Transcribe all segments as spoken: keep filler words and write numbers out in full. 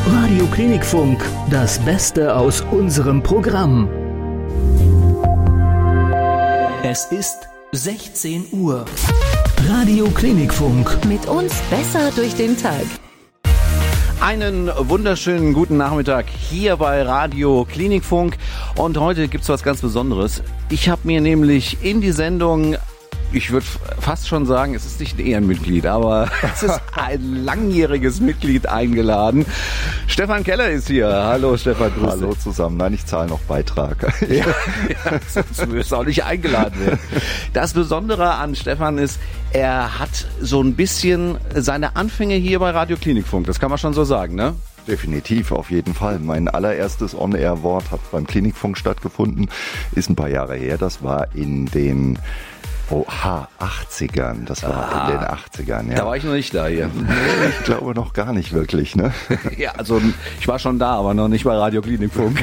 Radio Klinikfunk, das Beste aus unserem Programm. Es ist sechzehn Uhr. Radio Klinikfunk. Mit uns besser durch den Tag. Einen wunderschönen guten Nachmittag hier bei Radio Klinikfunk. Und heute gibt's was ganz Besonderes. Ich habe mir nämlich in die Sendung, ich würde fast schon sagen, es ist nicht ein Ehrenmitglied, aber es ist ein langjähriges Mitglied eingeladen. Stefan Keller ist hier. Hallo Stefan, grüß Hallo dich. zusammen. Nein, ich zahle noch Beitrag. Ja, ja, sonst wirst du auch nicht eingeladen werden. Das Besondere an Stefan ist, er hat so ein bisschen seine Anfänge hier bei Radio Klinikfunk. Das kann man schon so sagen, ne? Definitiv, auf jeden Fall. Mein allererstes On-Air-Wort hat beim Klinikfunk stattgefunden. Ist ein paar Jahre her. Das war in den Oha, achtzigern. Das war ah, in den achtzigern, ja. Da war ich noch nicht da hier. Ich glaube noch gar nicht wirklich, ne? Ja, also ich war schon da, aber noch nicht bei Radio Klinikfunk.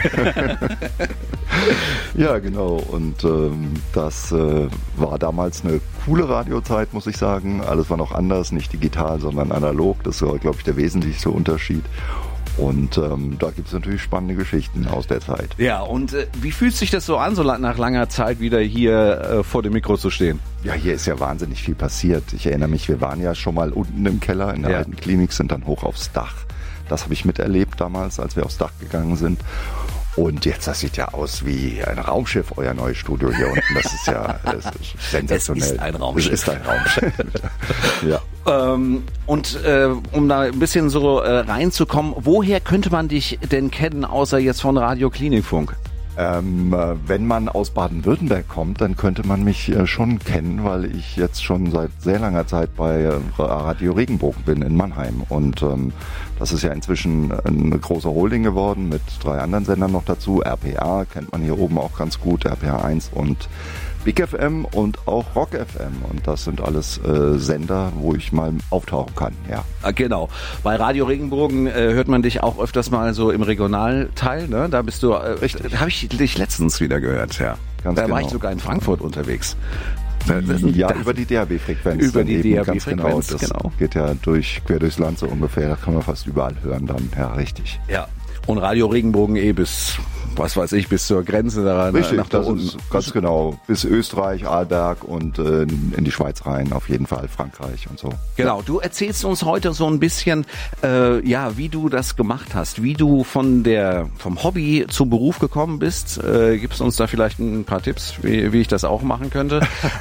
Ja, genau. Und ähm, das äh, war damals eine coole Radiozeit, muss ich sagen. Alles war noch anders, nicht digital, sondern analog. Das war, glaube ich, der wesentlichste Unterschied. Und ähm, da gibt es natürlich spannende Geschichten aus der Zeit. Ja, und äh, wie fühlt sich das so an, so nach langer Zeit wieder hier äh, vor dem Mikro zu stehen? Ja, hier ist ja wahnsinnig viel passiert. Ich erinnere mich, wir waren ja schon mal unten im Keller in der ja. alten Klinik, sind dann hoch aufs Dach. Das habe ich miterlebt damals, als wir aufs Dach gegangen sind. Und jetzt, das sieht ja aus wie ein Raumschiff, euer neues Studio hier unten. Das ist ja das ist sensationell. Es ist ein Raumschiff. Es ist ein Raumschiff. Ja. Ähm, und äh, um da ein bisschen so äh, reinzukommen, woher könnte man dich denn kennen, außer jetzt von Radio Klinikfunk? Ähm, wenn man aus Baden-Württemberg kommt, dann könnte man mich äh, schon kennen, weil ich jetzt schon seit sehr langer Zeit bei äh, Radio Regenbogen bin in Mannheim. Und ähm, das ist ja inzwischen eine große Holding geworden mit drei anderen Sendern noch dazu. R P A kennt man hier oben auch ganz gut, R P A eins und Big F M und auch Rock F M. Und das sind alles äh, Sender, wo ich mal auftauchen kann, ja. Ah, genau. Bei Radio Regenbogen äh, hört man dich auch öfters mal so im Regionalteil, ne? Da bist du, äh, richtig, habe ich dich letztens wieder gehört, ja. Ganz da genau. war ich sogar in Frankfurt unterwegs. Ja, über die D A B-Frequenz. Über die D A B-Frequenz, genau. Das genau. geht ja durch, quer durchs Land so ungefähr. Da kann man fast überall hören dann. Ja, richtig. Ja. Und Radio Regenbogen eh bis, was weiß ich, bis zur Grenze da Richtig, nach da das unten. Ist ganz genau. Bis Österreich, Arlberg und äh, in die Schweiz rein, auf jeden Fall, Frankreich und so. Genau, du erzählst uns heute so ein bisschen, äh, ja, wie du das gemacht hast, wie du von der vom Hobby zum Beruf gekommen bist. Äh, gibst uns da vielleicht ein paar Tipps, wie, wie ich das auch machen könnte.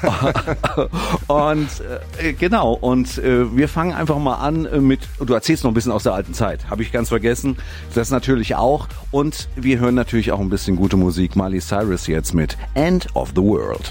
Und äh, genau, und äh, wir fangen einfach mal an mit, du erzählst noch ein bisschen aus der alten Zeit, habe ich ganz vergessen. Das natürlich auch. Und wir hören natürlich auch ein bisschen gute Musik. Miley Cyrus jetzt mit End of the World.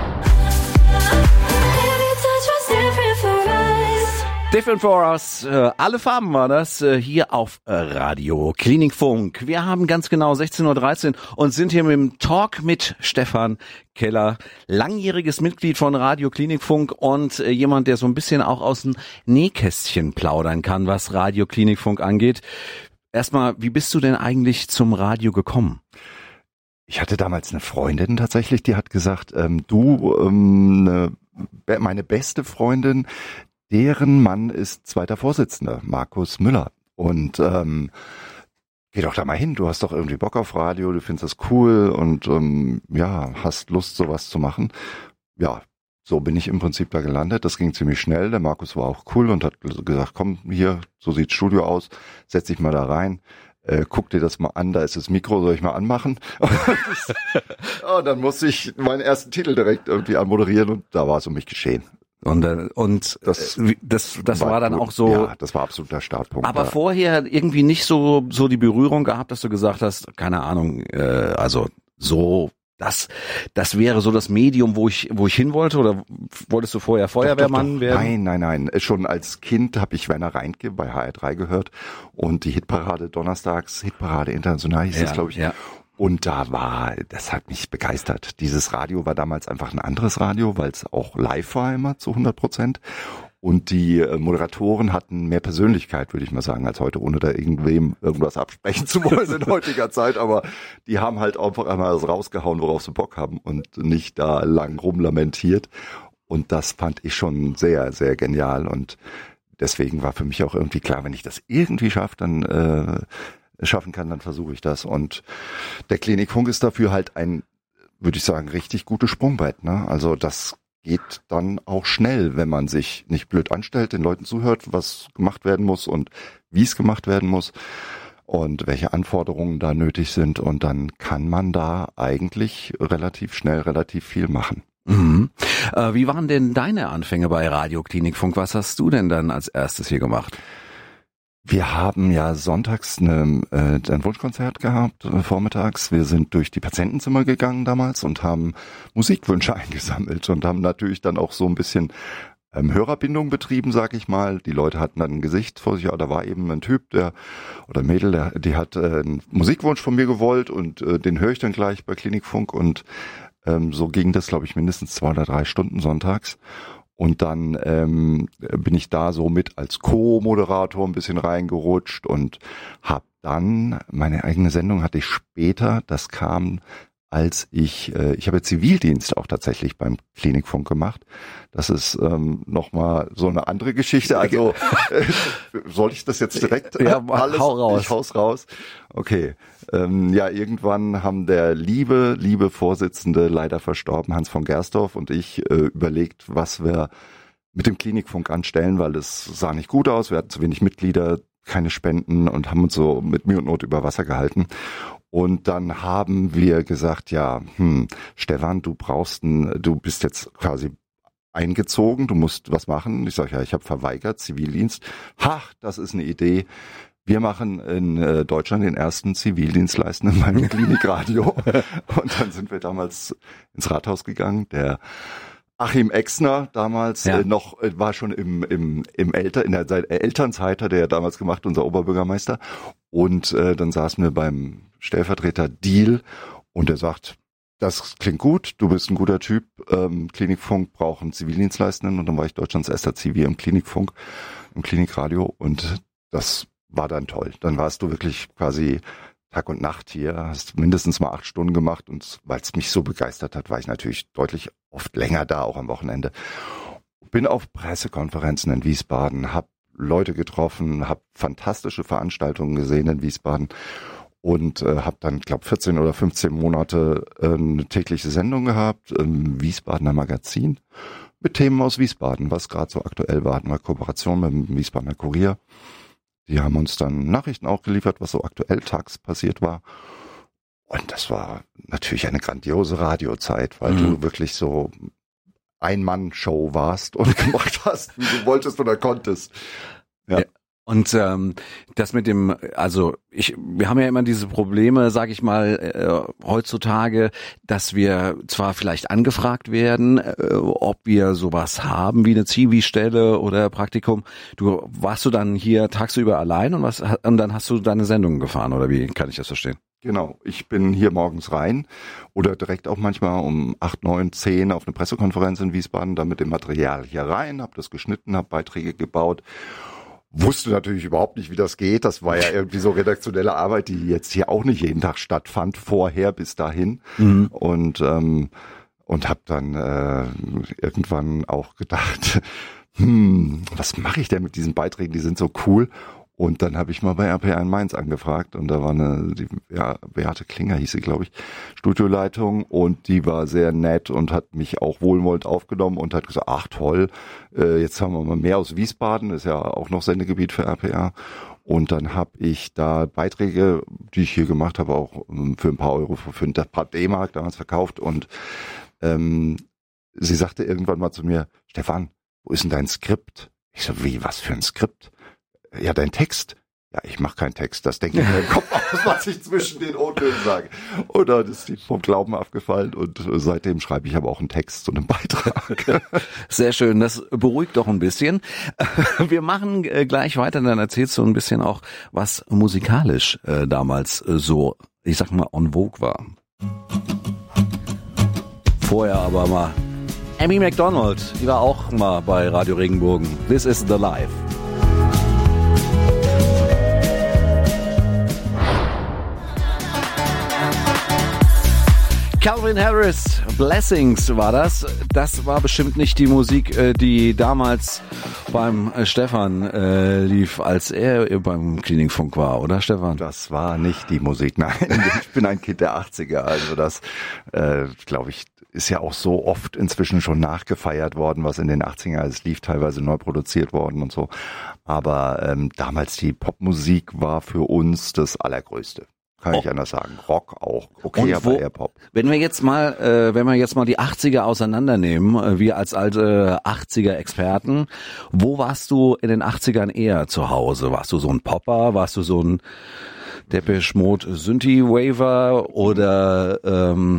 Different for us. Äh, alle Farben war das äh, hier auf äh, Radio Klinikfunk. Wir haben ganz genau sechzehn Uhr dreizehn und sind hier mit dem Talk mit Stefan Keller, langjähriges Mitglied von Radio Klinikfunk und äh, jemand, der so ein bisschen auch aus dem Nähkästchen plaudern kann, was Radio Klinikfunk angeht. Erstmal, wie bist du denn eigentlich zum Radio gekommen? Ich hatte damals eine Freundin tatsächlich, die hat gesagt, ähm, du, ähm, ne, meine beste Freundin, deren Mann ist zweiter Vorsitzender, Markus Müller. Und ähm, geh doch da mal hin, du hast doch irgendwie Bock auf Radio, du findest das cool und ähm, ja, hast Lust, sowas zu machen. Ja, so bin ich im Prinzip da gelandet. Das ging ziemlich schnell. Der Markus war auch cool und hat gesagt, komm hier, so sieht's Studio aus, setz dich mal da rein. Äh, guck dir das mal an, da ist das Mikro, soll ich mal anmachen? Oh, dann musste ich meinen ersten Titel direkt irgendwie anmoderieren und da war es um mich geschehen. Und, und das, das, das war, war dann gut. Auch so. Ja, das war absoluter Startpunkt. Aber ja. Vorher irgendwie nicht so, so die Berührung gehabt, dass du gesagt hast, keine Ahnung, äh, also so, das, das wäre so das Medium, wo ich, wo ich hin wollte, oder wolltest du vorher Feuerwehrmann doch, doch, doch. werden? Nein, nein, nein. Schon als Kind habe ich Werner Reintke bei H R drei gehört und die Hitparade donnerstags, Hitparade International hieß ja, das, glaube ich. Ja. Und da war, das hat mich begeistert. Dieses Radio war damals einfach ein anderes Radio, weil es auch live war immer zu hundert Prozent. Und die äh, Moderatoren hatten mehr Persönlichkeit, würde ich mal sagen, als heute, ohne da irgendwem irgendwas absprechen zu wollen in heutiger Zeit. Aber die haben halt einfach einmal das rausgehauen, worauf sie Bock haben und nicht da lang rumlamentiert. Und das fand ich schon sehr, sehr genial. Und deswegen war für mich auch irgendwie klar, wenn ich das irgendwie schaffe, dann äh, schaffen kann, dann versuche ich das. Und der Klinikfunk ist dafür halt ein, würde ich sagen, richtig gutes Sprungbrett. Ne? Also das geht dann auch schnell, wenn man sich nicht blöd anstellt, den Leuten zuhört, was gemacht werden muss und wie es gemacht werden muss und welche Anforderungen da nötig sind. Und dann kann man da eigentlich relativ schnell relativ viel machen. Mhm. Äh, wie waren denn deine Anfänge bei Radio Klinikfunk? Was hast du denn dann als erstes hier gemacht? Wir haben ja sonntags eine, äh, ein Wunschkonzert gehabt, äh, vormittags. Wir sind durch die Patientenzimmer gegangen damals und haben Musikwünsche eingesammelt und haben natürlich dann auch so ein bisschen ähm, Hörerbindung betrieben, sag ich mal. Die Leute hatten dann ein Gesicht vor sich, ja, da war eben ein Typ, der oder ein Mädel, der, die hat äh, einen Musikwunsch von mir gewollt und äh, den höre ich dann gleich bei Klinikfunk und ähm, so ging das, glaube ich, mindestens zwei oder drei Stunden sonntags. Und dann ähm, bin ich da so mit als Co-Moderator ein bisschen reingerutscht und habe dann, meine eigene Sendung hatte ich später, das kam, als ich, äh, ich habe Zivildienst auch tatsächlich beim Klinikfunk gemacht. Das ist ähm, nochmal so eine andere Geschichte. Also äh, soll ich das jetzt direkt ja, alles? Hau raus. Ich hau's raus. Okay. Ähm, ja, irgendwann haben der liebe, liebe Vorsitzende, leider verstorben, Hans von Gersdorf und ich äh, überlegt, was wir mit dem Klinikfunk anstellen, weil es sah nicht gut aus. Wir hatten zu wenig Mitglieder, keine Spenden und haben uns so mit Mühe und Not über Wasser gehalten. Und dann haben wir gesagt, ja, hm, Stefan, du brauchst ein, du bist jetzt quasi eingezogen, du musst was machen. Ich sage, ja, ich habe verweigert, Zivildienst. Ha, das ist eine Idee. Wir machen in äh, Deutschland den ersten Zivildienstleistenden beim Klinikradio. Und dann sind wir damals ins Rathaus gegangen. Der Achim Exner damals ja. äh, noch äh, war schon im im im Elter in der Zeit, äh, Elternzeit hat er ja damals gemacht, unser Oberbürgermeister. Und äh, dann saßen wir beim Stellvertreter Deal und er sagt, das klingt gut, du bist ein guter Typ, ähm, Klinikfunk braucht einen Zivildienstleistenden und dann war ich Deutschlands erster Zivi im Klinikfunk, im Klinikradio und das war dann toll. Dann warst du wirklich quasi Tag und Nacht hier, hast mindestens mal acht Stunden gemacht und weil es mich so begeistert hat, war ich natürlich deutlich oft länger da, auch am Wochenende. Bin auf Pressekonferenzen in Wiesbaden, habe Leute getroffen, habe fantastische Veranstaltungen gesehen in Wiesbaden und äh, habe dann, glaube vierzehn oder fünfzehn Monate äh, eine tägliche Sendung gehabt im Wiesbadener Magazin mit Themen aus Wiesbaden, was gerade so aktuell war. Hatten wir Kooperation mit dem Wiesbadener Kurier. Die haben uns dann Nachrichten auch geliefert, was so aktuell tags passiert war. Und das war natürlich eine grandiose Radiozeit, weil mhm. du wirklich so Ein-Mann-Show warst und gemacht hast, wie du wolltest oder konntest. Ja. ja. Und ähm, das mit dem, also ich, wir haben ja immer diese Probleme, sage ich mal, äh, heutzutage, dass wir zwar vielleicht angefragt werden, äh, ob wir sowas haben wie eine Zivi-Stelle oder Praktikum. Du warst du dann hier tagsüber allein und was und dann hast du deine Sendungen gefahren oder wie kann ich das verstehen? Genau, ich bin hier morgens rein oder direkt auch manchmal um acht, neun, zehn auf eine Pressekonferenz in Wiesbaden, dann mit dem Material hier rein, habe das geschnitten, habe Beiträge gebaut. Wusste natürlich überhaupt nicht, wie das geht. Das war ja irgendwie so redaktionelle Arbeit, die jetzt hier auch nicht jeden Tag stattfand, vorher bis dahin. Mhm. Und ähm, und habe dann äh, irgendwann auch gedacht, hm, was mache ich denn mit diesen Beiträgen? Die sind so cool. Und dann habe ich mal bei R P R in Mainz angefragt und da war eine, die, ja, Beate Klinger hieß sie, glaube ich, Studioleitung und die war sehr nett und hat mich auch wohlwollend aufgenommen und hat gesagt, ach toll, äh, jetzt haben wir mal mehr aus Wiesbaden, ist ja auch noch Sendegebiet für R P R. Und dann habe ich da Beiträge, die ich hier gemacht habe, auch ähm, für ein paar Euro, für ein paar D-Mark damals verkauft und ähm, sie sagte irgendwann mal zu mir, Stefan, wo ist denn dein Skript? Ich so, wie, was für ein Skript? Ja, dein Text. Ja, ich mache keinen Text. Das denke ich mir im Kopf aus, was ich zwischen den O-Tönen sage. Und dann ist die vom Glauben abgefallen und seitdem schreibe ich aber auch einen Text und einen Beitrag. Sehr schön. Das beruhigt doch ein bisschen. Wir machen gleich weiter, dann erzählst du ein bisschen auch, was musikalisch äh, damals so, ich sag mal, en vogue war. Vorher aber mal Amy Macdonald, die war auch mal bei Radio Regenbogen. This is the Life. Calvin Harris, Blessings war das. Das war bestimmt nicht die Musik, die damals beim Stefan äh, lief, als er beim Klinikfunk war, oder Stefan? Das war nicht die Musik, nein. Ich bin ein Kind der achtziger, also das, äh, glaube ich, ist ja auch so oft inzwischen schon nachgefeiert worden, was in den achtzigern, es lief teilweise neu produziert worden und so. Aber ähm, damals die Popmusik war für uns das Allergrößte. Kann ich anders sagen. Rock auch. Okay, wo, aber eher Pop. Wenn wir jetzt mal, äh, wenn wir jetzt mal die achtziger auseinandernehmen, äh, wir als alte achtziger-Experten, wo warst du in den achtzigern eher zu Hause? Warst du so ein Popper? Warst du so ein Depeche Mode Synthi-Waver? Oder ähm,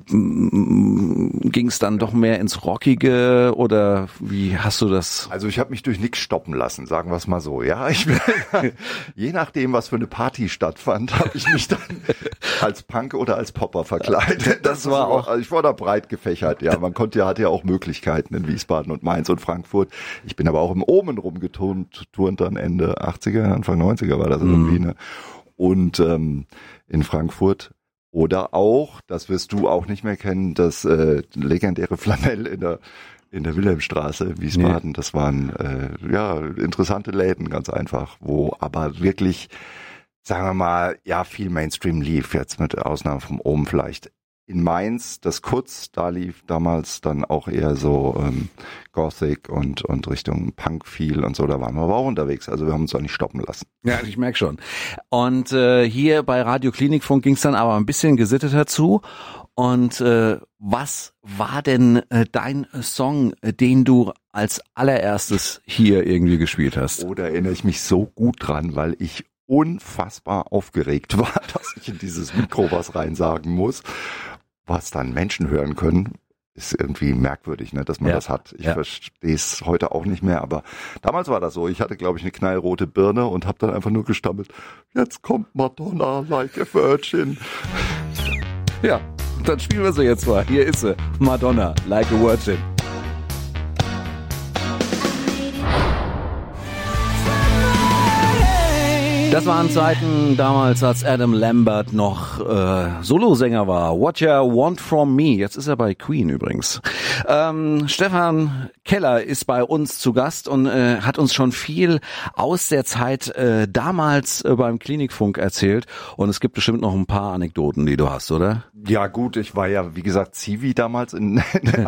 ging es dann doch mehr ins Rockige oder wie hast du das? Also ich habe mich durch nichts stoppen lassen, sagen wir es mal so. Ja, ich bin, je nachdem, was für eine Party stattfand, habe ich mich dann als Punk oder als Popper verkleidet. Das, das war auch, also ich war da breit gefächert. Ja, man konnte ja hatte ja auch Möglichkeiten in Wiesbaden und Mainz und Frankfurt. Ich bin aber auch im Omen rumgeturnt, turnt dann Ende achtziger, Anfang neunziger war das mhm. irgendwie. Ne? Und ähm, in Frankfurt. Oder auch, das wirst du auch nicht mehr kennen, das äh, legendäre Flanell in der in der Wilhelmstraße in Wiesbaden. Nee. Das waren äh, ja interessante Läden, ganz einfach, wo aber wirklich, sagen wir mal, ja viel Mainstream lief, jetzt mit Ausnahme vom Ohm vielleicht. In Mainz, das Kurz, da lief damals dann auch eher so ähm, Gothic und und Richtung Punk viel und so, da waren wir aber auch unterwegs, also wir haben uns auch nicht stoppen lassen. Ja, ich merke schon. Und äh, hier bei Radio Klinikfunk ging es dann aber ein bisschen gesitteter zu. Und äh, was war denn äh, dein Song, den du als allererstes hier irgendwie gespielt hast? Oh, da erinnere ich mich so gut dran, weil ich unfassbar aufgeregt war, dass ich in dieses Mikro was reinsagen muss. Was dann Menschen hören können, ist irgendwie merkwürdig, ne, dass man ja, das hat. Ich ja. verstehe es heute auch nicht mehr, aber damals war das so. Ich hatte, glaube ich, eine knallrote Birne und habe dann einfach nur gestammelt, jetzt kommt Madonna like a Virgin. Ja, dann spielen wir sie jetzt mal. Hier ist sie, Madonna like a Virgin. Das waren Zeiten damals, als Adam Lambert noch äh, Solosänger war. What You Want From Me. Jetzt ist er bei Queen übrigens. Ähm, Stefan Keller ist bei uns zu Gast und äh, hat uns schon viel aus der Zeit äh, damals äh, beim Klinikfunk erzählt. Und es gibt bestimmt noch ein paar Anekdoten, die du hast, oder? Ja gut, ich war ja, wie gesagt, Zivi damals in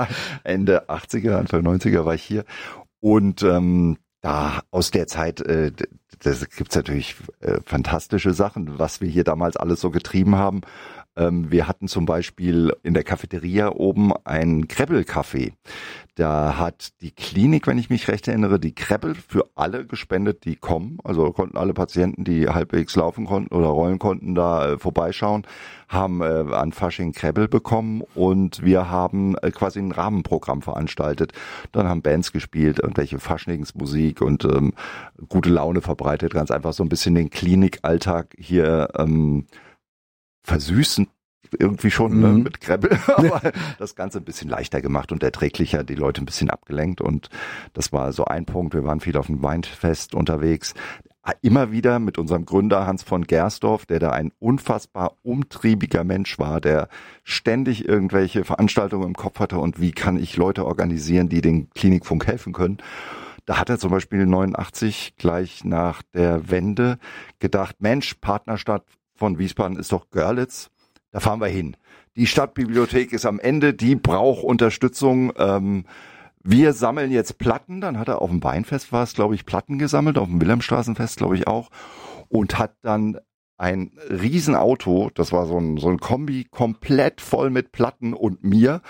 Ende achtziger, Anfang neunziger war ich hier. Und ähm, da aus der Zeit, äh, das gibt's natürlich äh, fantastische Sachen, was wir hier damals alles so getrieben haben. Ähm, wir hatten zum Beispiel in der Cafeteria oben einen Krebbel-Café. Da hat die Klinik, wenn ich mich recht erinnere, die Krebbel für alle gespendet, die kommen. Also konnten alle Patienten, die halbwegs laufen konnten oder rollen konnten, da äh, vorbeischauen, haben äh, an Fasching Krebbel bekommen und wir haben äh, quasi ein Rahmenprogramm veranstaltet. Dann haben Bands gespielt, irgendwelche Faschingsmusik und ähm, gute Laune verbreitet, ganz einfach so ein bisschen den Klinikalltag hier ähm, versüßen. Irgendwie schon mhm. ne, mit Krebbel, aber das Ganze ein bisschen leichter gemacht und erträglicher, die Leute ein bisschen abgelenkt und das war so ein Punkt. Wir waren viel auf dem Weinfest unterwegs, immer wieder mit unserem Gründer Hans von Gersdorf, der da ein unfassbar umtriebiger Mensch war, der ständig irgendwelche Veranstaltungen im Kopf hatte und wie kann ich Leute organisieren, die den Klinikfunk helfen können. Da hat er zum Beispiel neunundachtzig gleich nach der Wende gedacht, Mensch, Partnerstadt von Wiesbaden ist doch Görlitz. Da fahren wir hin. Die Stadtbibliothek ist am Ende, die braucht Unterstützung. Ähm, wir sammeln jetzt Platten. Dann hat er auf dem Weinfest, war es, glaube ich, Platten gesammelt, auf dem Wilhelmstraßenfest, glaube ich, auch. Und hat dann ein Riesenauto, das war so ein, so ein Kombi, komplett voll mit Platten und mir,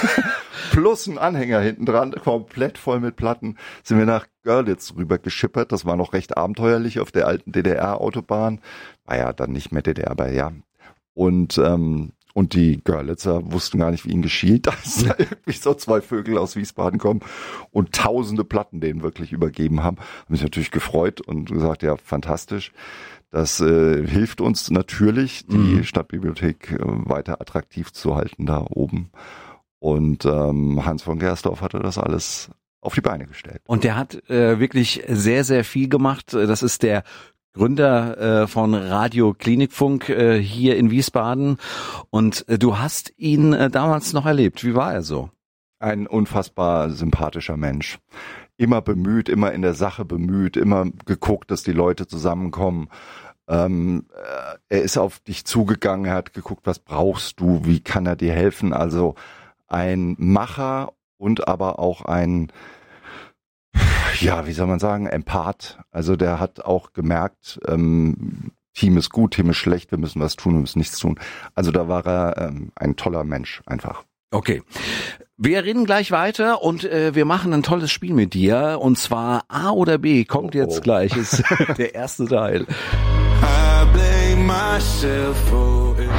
plus ein Anhänger hinten dran, komplett voll mit Platten, sind wir nach Görlitz rüber geschippert. Das war noch recht abenteuerlich auf der alten D D R-Autobahn. War ja dann nicht mehr D D R, aber ja. Und ähm, und die Görlitzer wussten gar nicht, wie ihnen geschieht, dass da irgendwie so zwei Vögel aus Wiesbaden kommen und tausende Platten denen wirklich übergeben haben. Hab mich natürlich gefreut und gesagt, ja, fantastisch. Das äh, hilft uns natürlich, die mhm. Stadtbibliothek äh, weiter attraktiv zu halten da oben. Und ähm, Hans von Gersdorf hatte das alles auf die Beine gestellt. Und der hat äh, wirklich sehr, sehr viel gemacht. Das ist der Gründer äh, von Radio Klinikfunk äh, hier in Wiesbaden. Und äh, du hast ihn äh, damals noch erlebt. Wie war er so? Ein unfassbar sympathischer Mensch. Immer bemüht, immer in der Sache bemüht, immer geguckt, dass die Leute zusammenkommen. Ähm, äh, er ist auf dich zugegangen, er hat geguckt, was brauchst du, wie kann er dir helfen. Also ein Macher und aber auch ein, ja, wie soll man sagen, Empath. Also der hat auch gemerkt, ähm, Team ist gut, Team ist schlecht, wir müssen was tun, wir müssen nichts tun. Also da war er ähm, ein toller Mensch einfach. Okay. Wir reden gleich weiter und äh, wir machen ein tolles Spiel mit dir. Und zwar A oder B kommt oh, jetzt oh. gleich, ist der erste Teil. I blame myself for it.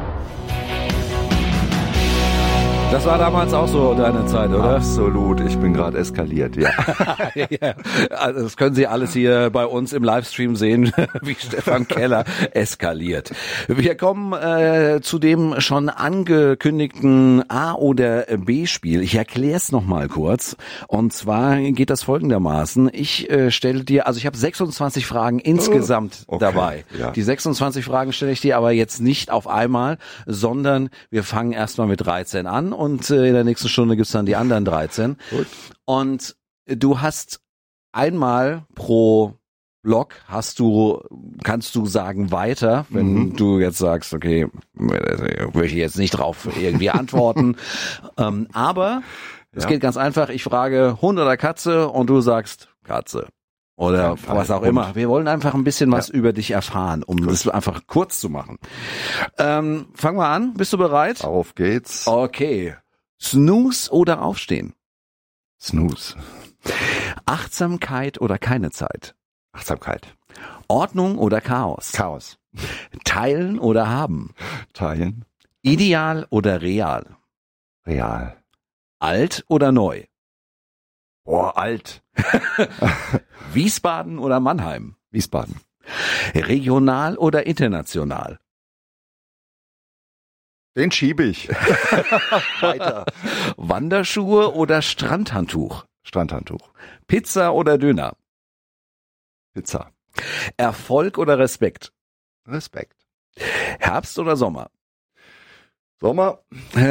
Das war damals auch so deine Zeit, oder? Absolut, ich bin gerade eskaliert, ja. Ja, also das können Sie alles hier bei uns im Livestream sehen, wie Stefan Keller eskaliert. Wir kommen äh, zu dem schon angekündigten A- oder B-Spiel. Ich erkläre es nochmal kurz. Und zwar geht das folgendermaßen. Ich äh, stelle dir, also ich habe sechsundzwanzig Fragen insgesamt okay, dabei. Ja. Die sechsundzwanzig Fragen stelle ich dir aber jetzt nicht auf einmal, sondern wir fangen erstmal mit dreizehn an. Und äh, in der nächsten Stunde gibt's dann die anderen dreizehn. Gut. Und du hast einmal pro Block hast du, kannst du sagen weiter, wenn Mhm. du jetzt sagst, okay, will ich jetzt nicht drauf irgendwie antworten. ähm, aber es Ja. geht ganz einfach. Ich frage Hund oder Katze und du sagst Katze. Oder Fall was auch Hund. immer. Wir wollen einfach ein bisschen was Ja. über dich erfahren, um das einfach kurz zu machen. Ähm, fangen wir an. Bist du bereit? Auf geht's. Okay. Snooze oder Aufstehen? Snooze. Achtsamkeit oder keine Zeit? Achtsamkeit. Ordnung oder Chaos? Chaos. Teilen oder haben? Teilen. Ideal oder real? Real. Alt oder neu? Boah, alt. Wiesbaden oder Mannheim? Wiesbaden. Regional oder international? Den schiebe ich. Weiter. Wanderschuhe oder Strandhandtuch? Strandhandtuch. Pizza oder Döner? Pizza. Erfolg oder Respekt? Respekt. Herbst oder Sommer? Sommer.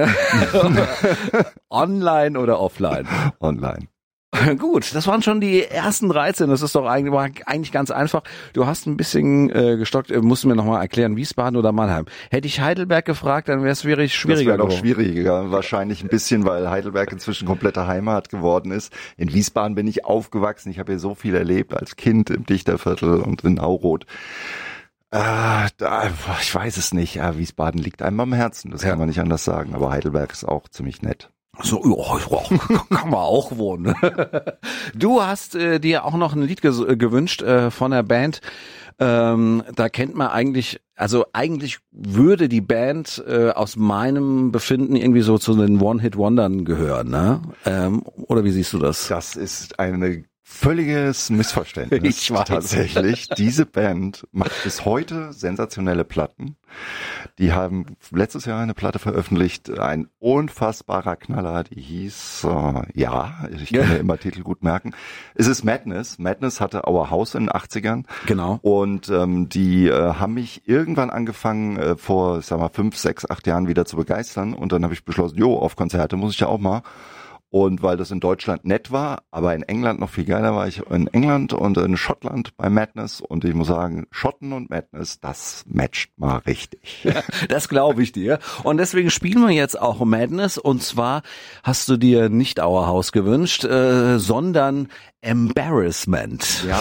Online oder offline? Online. Gut, das waren schon die ersten dreizehn. Das ist doch eigentlich, war eigentlich ganz einfach. Du hast ein bisschen äh, gestockt, äh, musst du mir nochmal erklären, Wiesbaden oder Mannheim. Hätte ich Heidelberg gefragt, dann wäre es schwierig, schwieriger. Das wäre noch geworden. schwieriger, wahrscheinlich ein bisschen, weil Heidelberg inzwischen komplette Heimat geworden ist. In Wiesbaden bin ich aufgewachsen. Ich habe hier so viel erlebt als Kind im Dichterviertel und in Auroth. Äh, da, ich weiß es nicht. Ja, Wiesbaden liegt einem am Herzen. Das Ja. kann man nicht anders sagen. Aber Heidelberg ist auch ziemlich nett. So, ja, ja, kann man auch wohnen. Du hast äh, dir auch noch ein Lied ges- äh, gewünscht äh, von der Band. Ähm, da kennt man eigentlich, also eigentlich würde die Band äh, aus meinem Befinden irgendwie so zu den One-Hit-Wondern gehören, ne? Ähm, oder wie siehst du das? Das ist eine völliges Missverständnis. Ich weiß. Tatsächlich. Diese Band macht bis heute sensationelle Platten. Die haben letztes Jahr eine Platte veröffentlicht, ein unfassbarer Knaller, die hieß, äh, ja, ich kann Ja. mir immer Titel gut merken. Es ist Madness. Madness hatte Our House in den achtzigern. Genau. Und ähm, die äh, haben mich irgendwann angefangen, äh, vor, ich sag mal, fünf, sechs, acht Jahren wieder zu begeistern. Und dann habe ich beschlossen, jo, auf Konzerte muss ich ja auch mal. Und weil das in Deutschland nett war, aber in England noch viel geiler, war ich in England und in Schottland bei Madness. Und ich muss sagen, Schotten und Madness, das matcht mal richtig. Das glaube ich dir. Und deswegen spielen wir jetzt auch Madness. Und zwar hast du dir nicht Our House gewünscht, äh, sondern Embarrassment. Ja.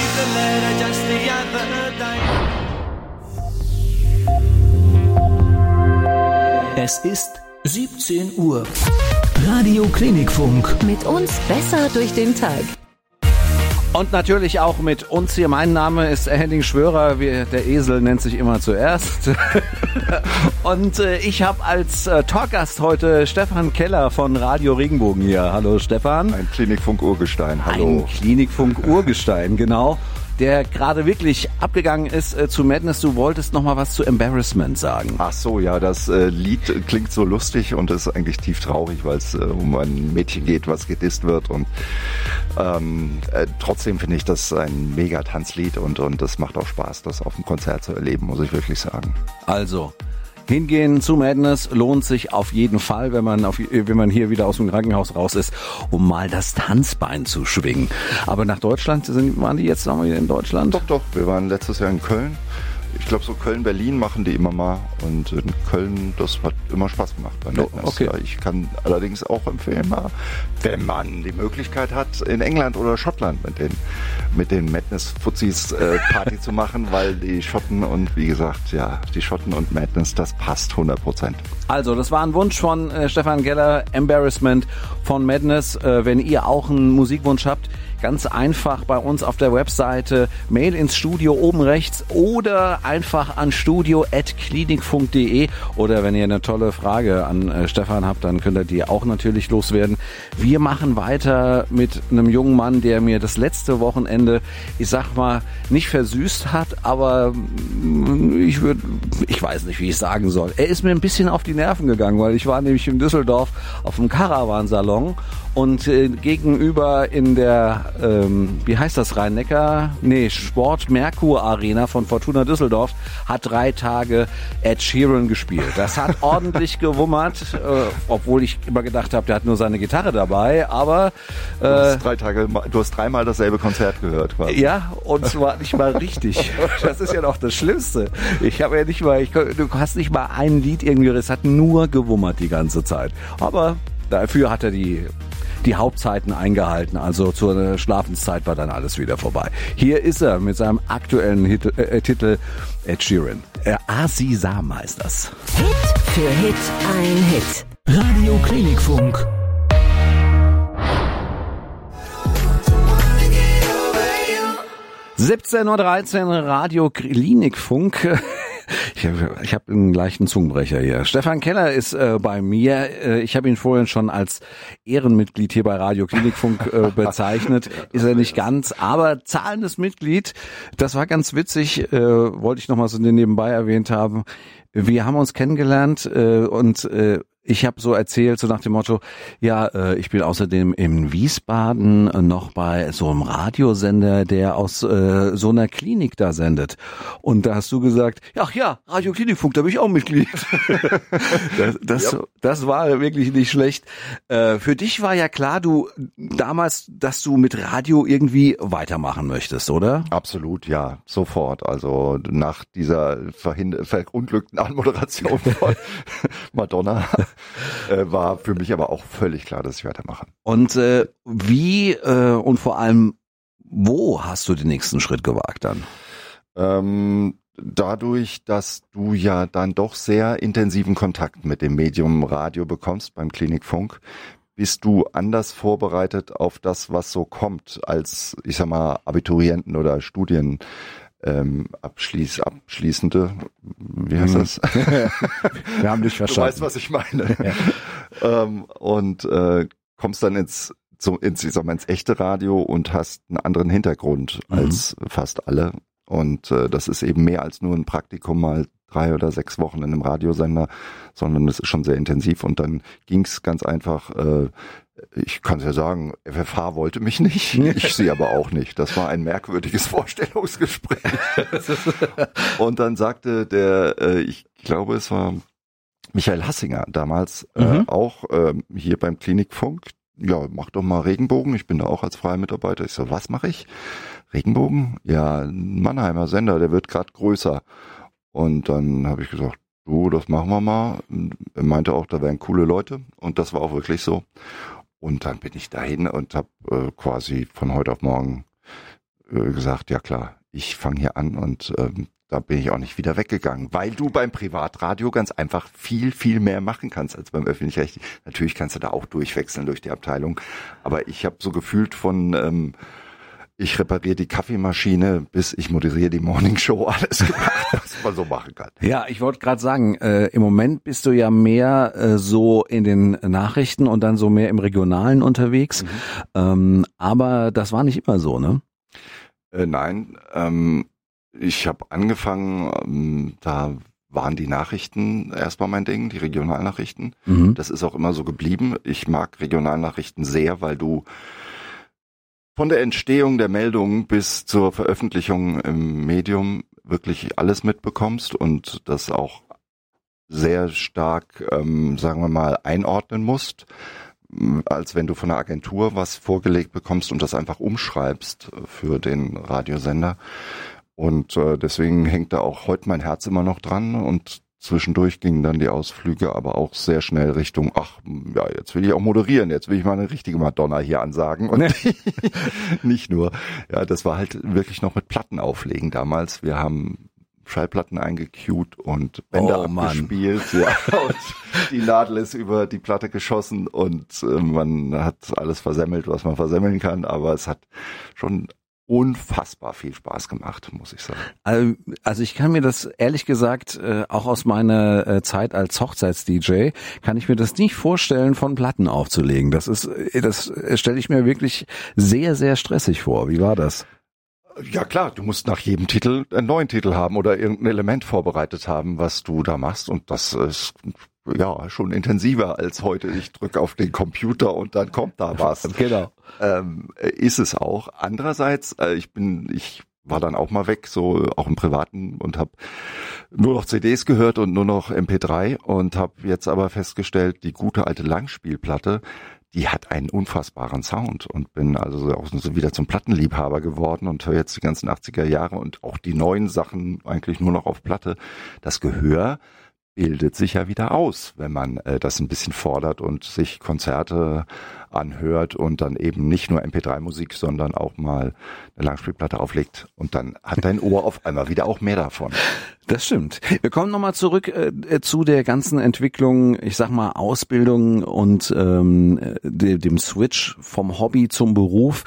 Es ist siebzehn Uhr. Radio Klinikfunk. Mit uns besser durch den Tag. Und natürlich auch mit uns hier. Mein Name ist Henning Schwörer. Wir, der Esel nennt sich immer zuerst. Und äh, ich habe als äh, Talkgast heute Stefan Keller von Radio Regenbogen hier. Hallo Stefan. Ein Klinikfunk-Urgestein, hallo. Ein Klinikfunk-Urgestein, genau. der gerade wirklich abgegangen ist äh, zu Madness. Du wolltest noch mal was zu Embarrassment sagen. Ach so, ja, das äh, Lied klingt so lustig und ist eigentlich tief traurig, weil es äh, um ein Mädchen geht, was gedisst wird. Und ähm, äh, trotzdem finde ich das ein mega Tanzlied und, und das macht auch Spaß, das auf dem Konzert zu erleben, muss ich wirklich sagen. Also, hingehen zu Madness lohnt sich auf jeden Fall, wenn man auf, wenn man hier wieder aus dem Krankenhaus raus ist, um mal das Tanzbein zu schwingen. Aber nach Deutschland, sind, waren die jetzt noch wieder in Deutschland? Doch, doch, wir waren letztes Jahr in Köln. Ich glaube, so Köln-Berlin machen die immer mal. Und in Köln, das hat immer Spaß gemacht bei Madness. Okay. Ja, ich kann allerdings auch empfehlen, mal, wenn man die Möglichkeit hat, in England oder Schottland mit den, mit den Madness-Fuzis äh, Party zu machen, weil die Schotten und wie gesagt, ja, die Schotten und Madness, das passt hundert Prozent. Also, das war ein Wunsch von äh, Stefan Keller, Embarrassment von Madness. Äh, wenn ihr auch einen Musikwunsch habt, ganz einfach bei uns auf der Webseite, Mail ins Studio oben rechts oder einfach an studio at klinikfunk punkt de oder wenn ihr eine tolle Frage an äh, Stefan habt, dann könnt ihr die auch natürlich loswerden. Wir machen weiter mit einem jungen Mann, der mir das letzte Wochenende, ich sag mal, nicht versüßt hat, aber ich würde, ich weiß nicht, wie ich sagen soll. Er ist mir ein bisschen auf die Nerven gegangen, weil ich war nämlich in Düsseldorf auf dem Caravan-Salon und äh, gegenüber in der, ähm, wie heißt das, Rhein-Neckar? Nee, Sport-Merkur-Arena von Fortuna Düsseldorf hat drei Tage Ed Sheeran gespielt. Das hat ordentlich gewummert, äh, obwohl ich immer gedacht habe, der hat nur seine Gitarre dabei, aber äh, du hast drei Tage, du hast dreimal dasselbe Konzert gehört, quasi. Ja, und zwar nicht mal richtig. Das ist ja noch das Schlimmste. Ich habe ja nicht mal, ich, du hast nicht mal ein Lied irgendwie, es hat nur gewummert die ganze Zeit. Aber dafür hat er die die Hauptzeiten eingehalten, also zur Schlafenszeit war dann alles wieder vorbei. Hier ist er mit seinem aktuellen Hit, äh, Titel Ed Sheeran. Äh, Asisam heißt das. Hit für Hit, ein Hit. Radio Klinikfunk. siebzehn Uhr dreizehn Radio Klinikfunk. Ich habe ich hab einen leichten Zungenbrecher hier. Stefan Keller ist äh, bei mir. Äh, ich habe ihn vorhin schon als Ehrenmitglied hier bei Radio Klinikfunk äh, bezeichnet. Ist er nicht ganz, aber zahlendes Mitglied. Das war ganz witzig, äh, wollte ich noch mal so nebenbei erwähnt haben. Wir haben uns kennengelernt äh, und äh, ich habe so erzählt, so nach dem Motto, ja, äh, ich bin außerdem in Wiesbaden äh, noch bei so einem Radiosender, der aus äh, so einer Klinik da sendet. Und da hast du gesagt, ach ja, Radio Klinikfunk, da bin ich auch Mitglied. das, das, yep. das war wirklich nicht schlecht. Äh, für dich war ja klar, du damals, dass du mit Radio irgendwie weitermachen möchtest, oder? Absolut, ja, sofort. Also nach dieser verhind- verunglückten Anmoderation von Madonna Äh, war für mich aber auch völlig klar, dass ich weitermache. Und äh, wie äh, und vor allem, wo hast du den nächsten Schritt gewagt dann? Ähm, dadurch, dass du ja dann doch sehr intensiven Kontakt mit dem Medium Radio bekommst beim Klinikfunk, bist du anders vorbereitet auf das, was so kommt, als, ich sag mal, Abiturienten oder Studien. Ähm, abschließ, abschließende, wie heißt das? Wir haben dich verstanden. Du weißt, was ich meine. Ja. ähm, und äh, kommst dann ins, so, ins, ich sag mal, ins echte Radio und hast einen anderen Hintergrund mhm. als fast alle. Und äh, das ist eben mehr als nur ein Praktikum mal drei oder sechs Wochen in einem Radiosender, sondern es ist schon sehr intensiv. Und dann ging's ganz einfach, äh, ich kann es ja sagen, F F H wollte mich nicht, ich sie aber auch nicht. Das war ein merkwürdiges Vorstellungsgespräch. Und dann sagte der, äh, ich glaube es war Michael Hassinger damals, mhm. äh, auch äh, hier beim Klinikfunk, ja, mach doch mal Regenbogen, ich bin da auch als freier Mitarbeiter. Ich so, was mache ich? Regenbogen? Ja, ein Mannheimer Sender, der wird gerade größer. Und dann habe ich gesagt, du, das machen wir mal. Er meinte auch, da wären coole Leute und das war auch wirklich so. Und dann bin ich dahin und habe äh, quasi von heute auf morgen äh, gesagt, ja klar, ich fange hier an und ähm, da bin ich auch nicht wieder weggegangen, weil du beim Privatradio ganz einfach viel, viel mehr machen kannst als beim Öffentlich-Rechtlichen. Natürlich kannst du da auch durchwechseln durch die Abteilung, aber ich habe so gefühlt von ähm, ich repariere die Kaffeemaschine, bis ich moderiere die Morningshow, alles gemacht, was man so machen kann. Ja, ich wollte gerade sagen, äh, im Moment bist du ja mehr äh, so in den Nachrichten und dann so mehr im Regionalen unterwegs. Mhm. Ähm, aber das war nicht immer so, ne? Äh, nein, ähm, ich habe angefangen, ähm, da waren die Nachrichten erstmal mein Ding, die Regionalnachrichten. Mhm. Das ist auch immer so geblieben. Ich mag Regionalnachrichten sehr, weil du von der Entstehung der Meldung bis zur Veröffentlichung im Medium wirklich alles mitbekommst und das auch sehr stark, ähm, sagen wir mal, einordnen musst, als wenn du von der Agentur was vorgelegt bekommst und das einfach umschreibst für den Radiosender. Und äh, deswegen hängt da auch heute mein Herz immer noch dran und zwischendurch gingen dann die Ausflüge aber auch sehr schnell Richtung, ach ja, jetzt will ich auch moderieren, jetzt will ich mal eine richtige Madonna hier ansagen und nicht nur. Ja, das war halt wirklich noch mit Platten auflegen damals. Wir haben Schallplatten eingecued und Bänder oh, abgespielt. Ja, und die Nadel ist über die Platte geschossen und äh, man hat alles versemmelt, was man versemmeln kann, aber es hat schon unfassbar viel Spaß gemacht, muss ich sagen. Also ich kann mir das ehrlich gesagt auch aus meiner Zeit als Hochzeits-D J kann ich mir das nicht vorstellen, von Platten aufzulegen. Das ist, das stelle ich mir wirklich sehr, sehr stressig vor. Wie war das? Ja klar, du musst nach jedem Titel einen neuen Titel haben oder irgendein Element vorbereitet haben, was du da machst und das ist ja schon intensiver als heute. Ich drücke auf den Computer und dann kommt da was. Genau. Ähm, ist es auch. Andererseits, äh, ich bin, ich war dann auch mal weg, so auch im Privaten und habe nur noch C Ds gehört und nur noch M P drei und habe jetzt aber festgestellt, die gute alte Langspielplatte, die hat einen unfassbaren Sound und bin also auch so wieder zum Plattenliebhaber geworden und höre jetzt die ganzen achtziger Jahre und auch die neuen Sachen eigentlich nur noch auf Platte. Das Gehör bildet sich ja wieder aus, wenn man äh, das ein bisschen fordert und sich Konzerte anhört und dann eben nicht nur M P drei Musik, sondern auch mal eine Langspielplatte auflegt und dann hat dein Ohr auf einmal wieder auch mehr davon. Das stimmt. Wir kommen nochmal zurück äh, zu der ganzen Entwicklung, ich sag mal Ausbildung und ähm, de, dem Switch vom Hobby zum Beruf.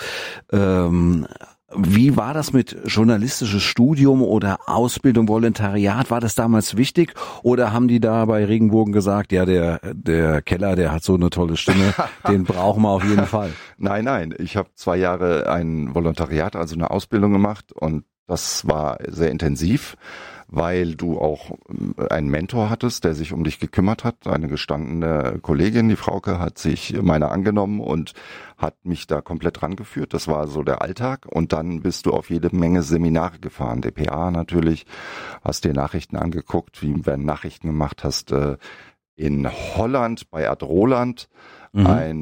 Ähm, Wie war das mit journalistisches Studium oder Ausbildung, Volontariat? War das damals wichtig oder haben die da bei Regenbogen gesagt, ja, der der Keller, der hat so eine tolle Stimme, den brauchen wir auf jeden Fall? Nein, nein, ich habe zwei Jahre ein Volontariat, also eine Ausbildung gemacht und das war sehr intensiv, weil du auch einen Mentor hattest, der sich um dich gekümmert hat. Eine gestandene Kollegin, die Frauke, hat sich meiner angenommen und hat mich da komplett rangeführt. Das war so der Alltag. Und dann bist du auf jede Menge Seminare gefahren. D P A natürlich, hast dir Nachrichten angeguckt, wie werden Nachrichten gemacht, hast äh, in Holland bei Ad Roland mhm. ein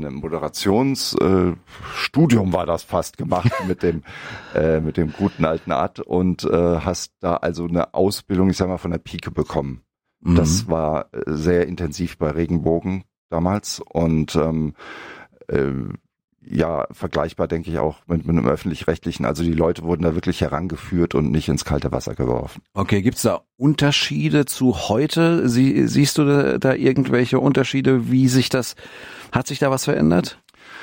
Moderationsstudium äh, war das fast gemacht mit dem äh, mit dem guten alten Ad und äh, hast da also eine Ausbildung, ich sag mal, von der Pike bekommen. Mhm. Das war sehr intensiv bei Regenbogen damals und ähm, äh, ja, vergleichbar denke ich auch mit, mit einem öffentlich-rechtlichen. Also die Leute wurden da wirklich herangeführt und nicht ins kalte Wasser geworfen. Okay, gibt's da Unterschiede zu heute? Sie, siehst du da, da irgendwelche Unterschiede? Wie sich das, hat sich da was verändert?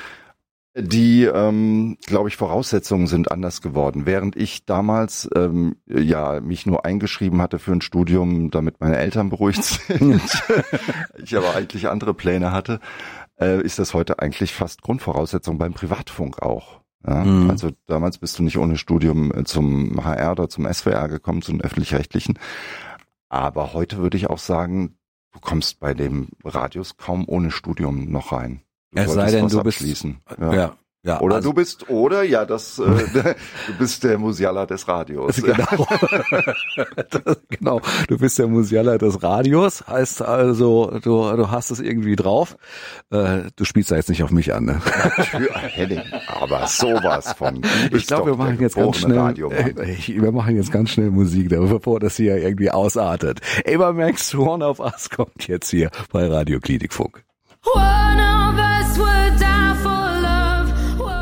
Die, ähm, glaube ich, Voraussetzungen sind anders geworden. Während ich damals ähm, ja mich nur eingeschrieben hatte für ein Studium, damit meine Eltern beruhigt sind, ich aber eigentlich andere Pläne hatte, äh, ist das heute eigentlich fast Grundvoraussetzung beim Privatfunk auch. Ja? Mhm. Also damals bist du nicht ohne Studium zum H R oder zum S W R gekommen, zum öffentlich-rechtlichen. Aber heute würde ich auch sagen, du kommst bei dem Radios kaum ohne Studium noch rein. Du es sei denn, du bist, ja. ja, ja, oder also, du bist, oder ja, das, äh, du bist der Musiala des Radios. Genau. das, genau, du bist der Musiala des Radios, heißt also, du, du hast es irgendwie drauf. Äh, du spielst da jetzt nicht auf mich an, ne? Natürlich, Henning, aber sowas von. Ich glaube, wir machen jetzt ganz schnell, äh, wir machen jetzt ganz schnell Musik, bevor das hier irgendwie ausartet. Ava Max, One of Us kommt jetzt hier bei Radio Klinikfunk. One of us would die for love.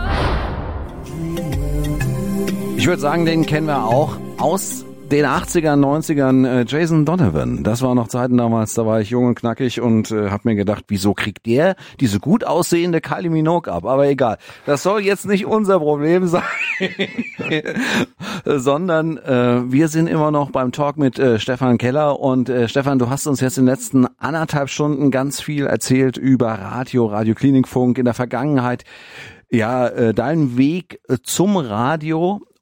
Ich würde sagen, den kennen wir auch aus den achtzigern, neunzigern. Äh, Jason Donovan, das war noch Zeiten damals, da war ich jung und knackig und äh, habe mir gedacht, wieso kriegt der diese gut aussehende Kylie Minogue ab? Aber egal, das soll jetzt nicht unser Problem sein, sondern äh, wir sind immer noch beim Talk mit äh, Stefan Keller und äh, Stefan, du hast uns jetzt in den letzten anderthalb Stunden ganz viel erzählt über Radio, Radio Klinikfunk in der Vergangenheit. Ja, äh, dein Weg äh, zum Radio.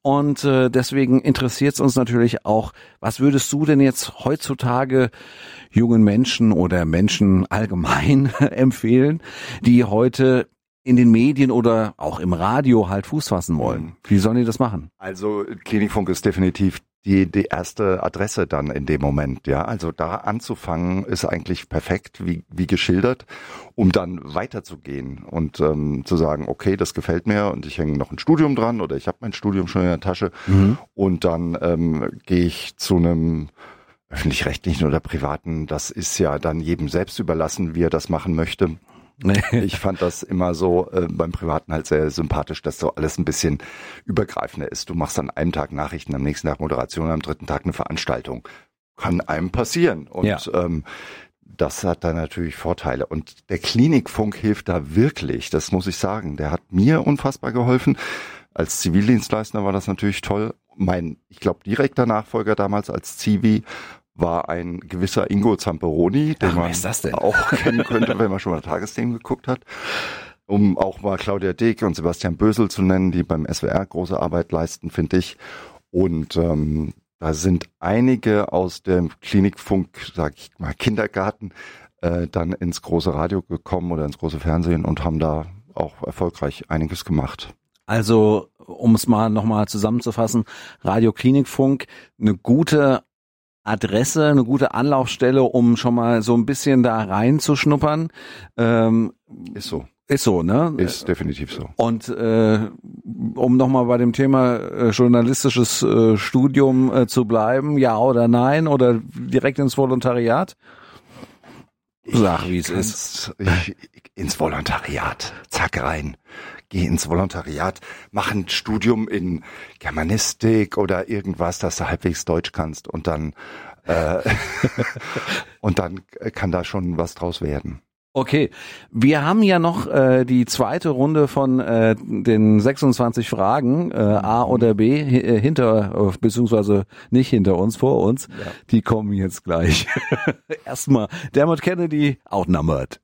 Und äh, deswegen interessiert es uns natürlich auch, was würdest du denn jetzt heutzutage jungen Menschen oder Menschen allgemein empfehlen, die heute in den Medien oder auch im Radio halt Fuß fassen wollen? Wie sollen die das machen? Also Klinikfunk ist definitiv die die erste Adresse dann in dem Moment, ja. Also da anzufangen ist eigentlich perfekt, wie wie geschildert, um dann weiterzugehen und ähm, zu sagen, okay, das gefällt mir und ich hänge noch ein Studium dran oder ich habe mein Studium schon in der Tasche mhm. und dann ähm, gehe ich zu einem öffentlich-rechtlichen oder privaten, das ist ja dann jedem selbst überlassen, wie er das machen möchte. Ich fand das immer so äh, beim Privaten halt sehr sympathisch, dass so alles ein bisschen übergreifender ist. Du machst an einem Tag Nachrichten, am nächsten Tag Moderation, am dritten Tag eine Veranstaltung. Kann einem passieren. Und ja. ähm, das hat da natürlich Vorteile. Und der Klinikfunk hilft da wirklich, das muss ich sagen. Der hat mir unfassbar geholfen. Als Zivildienstleister war das natürlich toll. Mein, ich glaube, direkter Nachfolger damals als Zivi war ein gewisser Ingo Zamperoni, den Ach, man auch kennen könnte, wenn man schon mal Tagesthemen geguckt hat. Um auch mal Claudia Deck und Sebastian Bösel zu nennen, die beim S W R große Arbeit leisten, finde ich. Und ähm, da sind einige aus dem Klinikfunk, sag ich mal, Kindergarten, äh, dann ins große Radio gekommen oder ins große Fernsehen und haben da auch erfolgreich einiges gemacht. Also, um es mal nochmal zusammenzufassen, Radio Klinikfunk, eine gute Adresse, eine gute Anlaufstelle, um schon mal so ein bisschen da reinzuschnuppern. Ähm, ist so. Ist so, ne? Ist definitiv so. Und äh, um nochmal bei dem Thema äh, journalistisches äh, Studium äh, zu bleiben, ja oder nein, oder direkt ins Volontariat? Sag, wie es ist. Ich, ins Volontariat. Zack, rein. Geh ins Volontariat, mach ein Studium in Germanistik oder irgendwas, dass du halbwegs Deutsch kannst und dann äh, und dann kann da schon was draus werden. Okay, wir haben ja noch äh, die zweite Runde von äh, den sechsundzwanzig Fragen, äh, A oder B, h- hinter, äh, beziehungsweise nicht hinter uns, vor uns. Ja. Die kommen jetzt gleich. Erstmal Dermot Kennedy, outnumbered.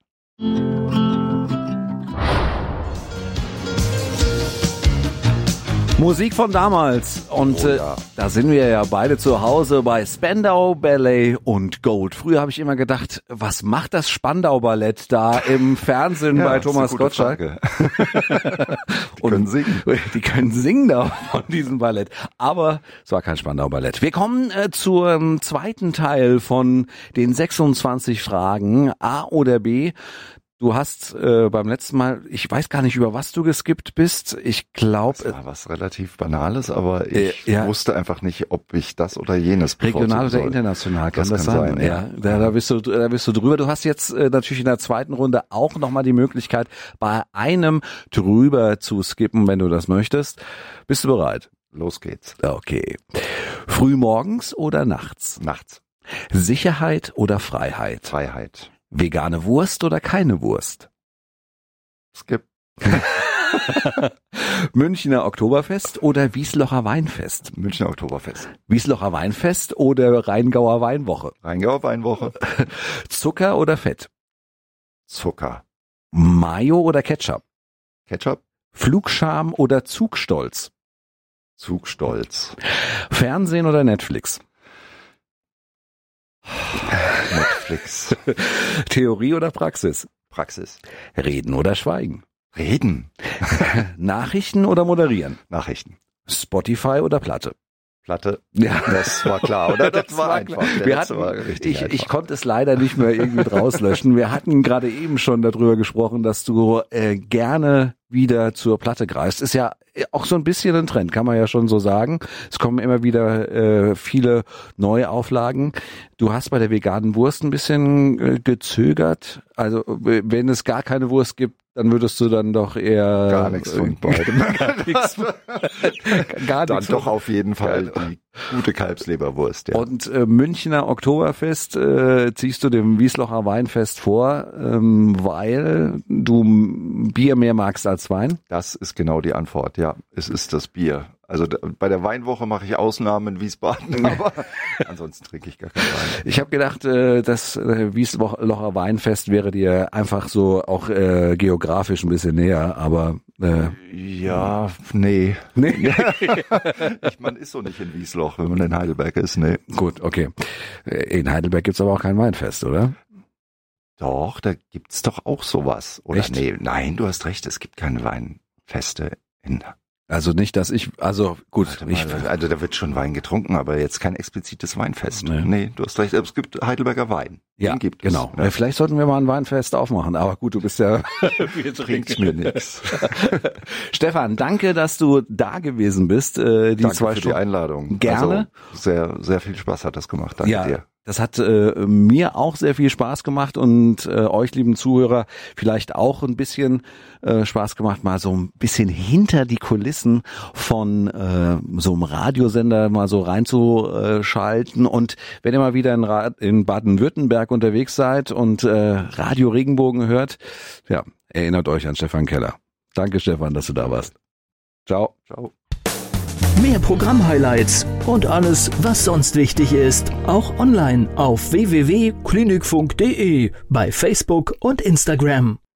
Musik von damals und oh, ja. äh, da sind wir ja beide zu Hause bei Spandau Ballet und Gold. Früher habe ich immer gedacht, was macht das Spandau Ballett da im Fernsehen ja, bei Thomas Gottschalk? Die können singen. Die können singen da von diesem Ballett, aber es war kein Spandau Ballett. Wir kommen äh, zum zweiten Teil von den sechsundzwanzig Fragen, A oder B. Du hast äh, beim letzten Mal, ich weiß gar nicht, über was du geskippt bist. Ich glaube, das war was relativ Banales, aber ich äh, ja. wusste einfach nicht, ob ich das oder jenes regional oder soll. international, kann das, das kann sein? sein? Ja, da, da bist du, da bist du drüber. Du hast jetzt äh, natürlich in der zweiten Runde auch nochmal die Möglichkeit, bei einem drüber zu skippen, wenn du das möchtest. Bist du bereit? Los geht's. Okay. Frühmorgens oder nachts? Nachts. Sicherheit oder Freiheit? Freiheit. Vegane Wurst oder keine Wurst? Skip. Münchner Oktoberfest oder Wieslocher Weinfest? Münchner Oktoberfest. Wieslocher Weinfest oder Rheingauer Weinwoche? Rheingauer Weinwoche. Zucker oder Fett? Zucker. Mayo oder Ketchup? Ketchup. Flugscham oder Zugstolz? Zugstolz. Fernsehen oder Netflix? Netflix. Theorie oder Praxis? Praxis. Reden oder Schweigen? Reden. Nachrichten oder moderieren? Nachrichten. Spotify oder Platte? Platte. Ja, das war klar, oder? Das, das war, war einfach. Wir hatten, war ich, ich konnte es leider nicht mehr irgendwie rauslöschen. Wir hatten gerade eben schon darüber gesprochen, dass du äh, gerne wieder zur Platte greifst. Ist ja auch so ein bisschen ein Trend, kann man ja schon so sagen. Es kommen immer wieder äh, viele neue Auflagen. Du hast bei der veganen Wurst ein bisschen äh, gezögert. Also wenn es gar keine Wurst gibt, dann würdest du dann doch eher gar nichts von beidem. gar nichts, gar dann nichts doch auf jeden Fall die gute Kalbsleberwurst. Ja. Und äh, Münchner Oktoberfest äh, ziehst du dem Wieslocher Weinfest vor, ähm, weil du Bier mehr magst als Wein? Das ist genau die Antwort. Ja, es ist das Bier. Also da, bei der Weinwoche mache ich Ausnahmen in Wiesbaden, aber ansonsten trinke ich gar keinen Wein. Ich habe gedacht, äh, das äh, Wieslocher Weinfest wäre dir einfach so auch äh, geografisch ein bisschen näher, aber Äh, Ja, nee. nee. Ich, man ist so nicht in Wiesloch, wenn man in Heidelberg ist, nee. Gut, okay. In Heidelberg gibt's aber auch kein Weinfest, oder? Doch, da gibt's doch auch sowas. Oder Echt? nee, nein, du hast recht, es gibt keine Weinfeste in. Also nicht, dass ich, also gut, Warte ich, mal, also da wird schon Wein getrunken, aber jetzt kein explizites Weinfest. Nee. Nee, du hast recht, es gibt Heidelberger Wein. ja, Den gibt es. genau. Ja. Vielleicht sollten wir mal ein Weinfest aufmachen, aber gut, du bist ja Bringt mir nichts. Stefan, danke, dass du da gewesen bist, äh, die Danke zwei für die Stunden. Einladung. Gerne. Also sehr, sehr viel Spaß hat das gemacht. Danke Ja, dir. das hat äh, mir auch sehr viel Spaß gemacht und äh, euch, lieben Zuhörer, vielleicht auch ein bisschen äh, Spaß gemacht, mal so ein bisschen hinter die Kulissen von äh, so einem Radiosender mal so reinzuschalten. Und wenn ihr mal wieder in, Ra- in Baden-Württemberg unterwegs seid und äh, Radio Regenbogen hört, ja, erinnert euch an Stefan Keller. Danke, Stefan, dass du da warst. Ciao. Ciao. Mehr Programm-Highlights und alles, was sonst wichtig ist, auch online auf w w w punkt klinikfunk punkt de, bei Facebook und Instagram.